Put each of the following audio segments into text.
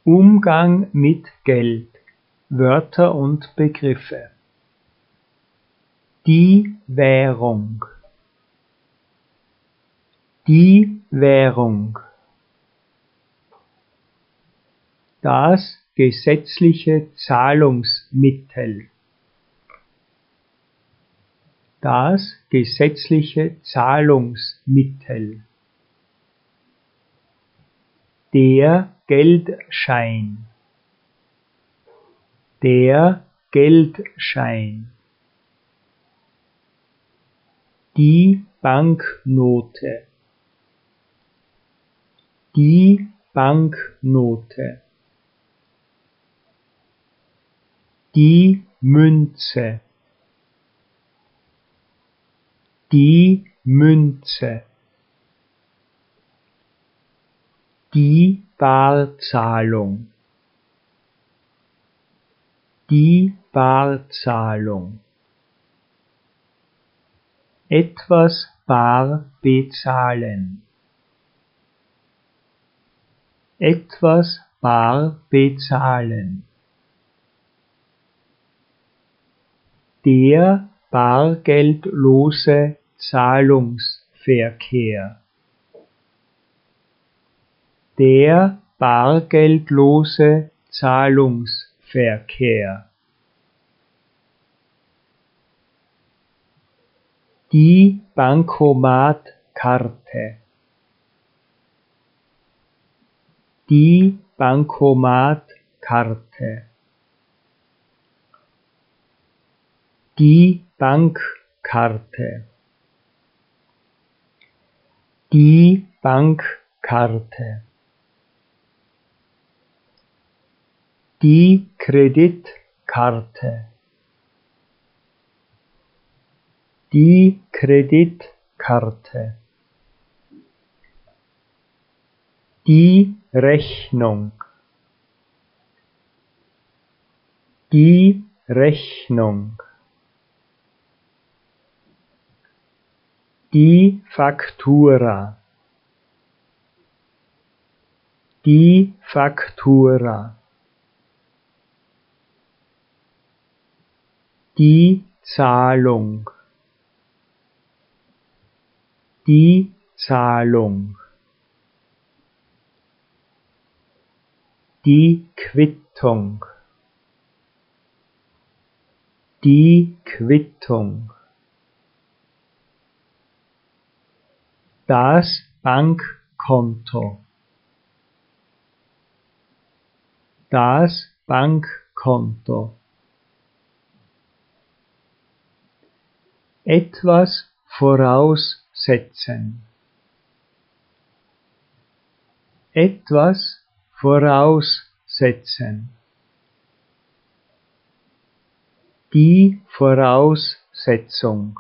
Umgang mit Geld. Wörter und Begriffe. Die Währung. Die Währung. Das gesetzliche Zahlungsmittel. Das gesetzliche Zahlungsmittel. Der Geldschein. Der Geldschein. Die Banknote. Die Banknote. Die Münze. Die Münze. Die Barzahlung. Die Barzahlung. Etwas bar bezahlen. Etwas bar bezahlen. Der bargeldlose Zahlungsverkehr. Der bargeldlose Zahlungsverkehr. Die Bankomatkarte. Die Bankomatkarte. Die Bankkarte. Die Bankkarte. Die Kreditkarte. Die Kreditkarte. Die Rechnung. Die Rechnung. Die Faktura. Die Faktura. Die Zahlung. Die Zahlung. Die Quittung. Die Quittung. Das Bankkonto. Das Bankkonto. Etwas voraussetzen. Etwas voraussetzen. Die Voraussetzung.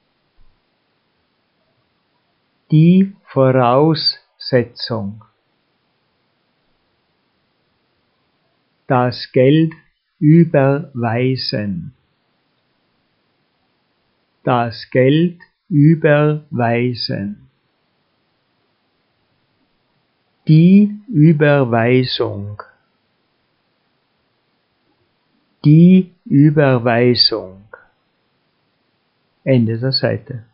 Die Voraussetzung. Das Geld überweisen. Das Geld überweisen. Die Überweisung. Die Überweisung. Ende der Seite.